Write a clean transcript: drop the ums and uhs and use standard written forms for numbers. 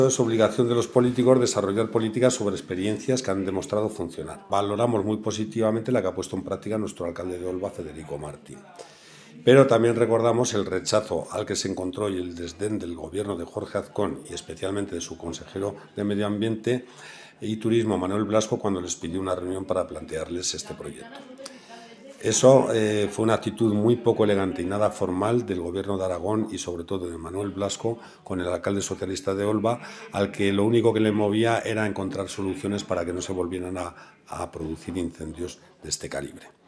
Es obligación de los políticos desarrollar políticas sobre experiencias que han demostrado funcionar. Valoramos muy positivamente la que ha puesto en práctica nuestro alcalde de Olva, Federico Martín. Pero también recordamos el rechazo al que se encontró y el desdén del gobierno de Jorge Azcón y especialmente de su consejero de Medio Ambiente y Turismo, Manuel Blasco, cuando les pidió una reunión para plantearles este proyecto. Eso fue una actitud muy poco elegante y nada formal del gobierno de Aragón y sobre todo de Manuel Blasco con el alcalde socialista de Olva, al que lo único que le movía era encontrar soluciones para que no se volvieran a producir incendios de este calibre.